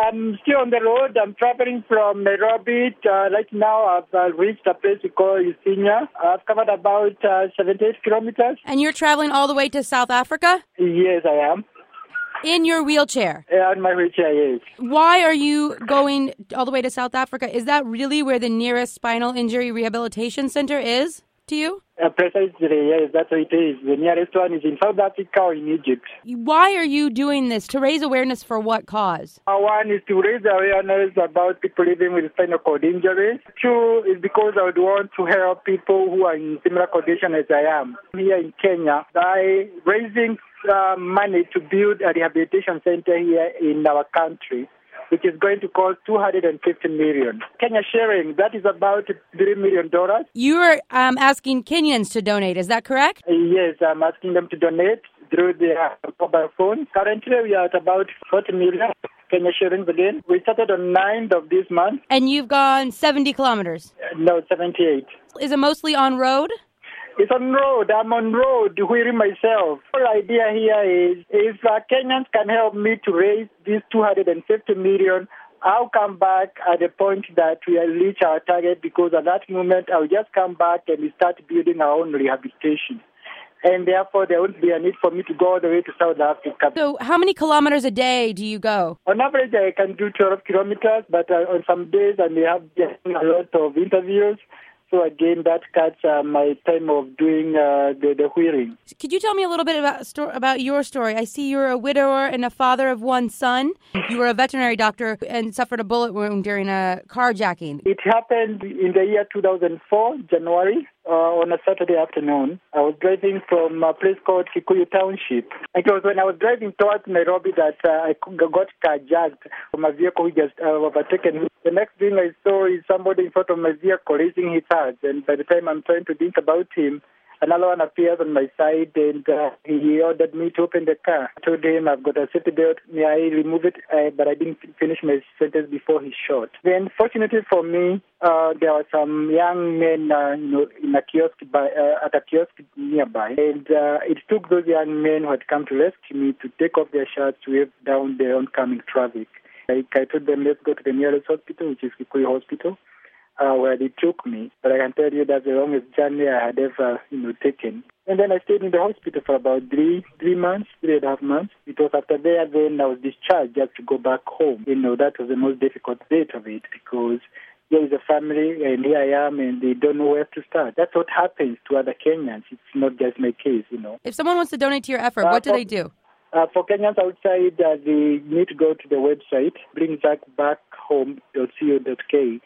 I'm still on the road. I'm traveling from Nairobi. Right now, I've reached a place we call Isinya. I've covered about 78 kilometers. And you're traveling all the way to South Africa? Yes, I am. In your wheelchair? On my wheelchair, yes. Why are you going all the way to South Africa? Is that really where the nearest spinal injury rehabilitation center is to you? Precisely, yes, that's what it is. The nearest one is in South Africa or in Egypt. Why are you doing this? To raise awareness for what cause? One is to raise awareness about people living with spinal cord injuries. Two is because I would want to help people who are in similar condition as I am here in Kenya by raising money to build a rehabilitation center here in our country, which is going to cost $250 million. Kenya sharing, that is about $3 million. You are asking Kenyans to donate, is that correct? Yes, I'm asking them to donate through their mobile phone. Currently, we are at about 40 million Kenya shillings again. We started on 9th of this month. And you've gone 70 kilometers? No, 78. Is it mostly on road? It's on road. I'm on road, wheeling myself. The whole idea here is if Kenyans can help me to raise this $250 million, I'll come back at the point that we reach our target, because at that moment I'll just come back and we start building our own rehabilitation. And therefore, there won't be a need for me to go all the way to South Africa. So how many kilometers a day do you go? On average, I can do 12 kilometers, but on some days I may have a lot of interviews. So again, that cuts my time of doing the wheeling. Could you tell me a little bit about your story? I see you're a widower and a father of one son. You were a veterinary doctor and suffered a bullet wound during a carjacking. It happened in the year 2004, January, on a Saturday afternoon. I was driving from a place called Kikuyu Township. It was when I was driving towards Nairobi that I got carjacked from a vehicle which just overtaken me. The next thing I saw is somebody in front of my vehicle raising his hand, and by the time I'm trying to think about him, another one appears on my side, and he ordered me to open the car. I told him I've got a safety belt. May I remove it? But I didn't finish my sentence before he shot. Then, fortunately for me, there were some young men, in a kiosk at a kiosk nearby, and it took those young men who had come to rescue me to take off their shirts to wave down the oncoming traffic. I told them, let's go to the nearest hospital, which is Kikuyu Hospital, where they took me. But I can tell you that's the longest journey I had ever, taken. And then I stayed in the hospital for about 3 months, 3.5 months. It was after that then I was discharged just to go back home. That was the most difficult bit of it, because there is a family and here I am and they don't know where to start. That's what happens to other Kenyans. It's not just my case, If someone wants to donate to your effort, what do they do? For Kenyans outside, they need to go to the website, bringbackbackhome.co.ke.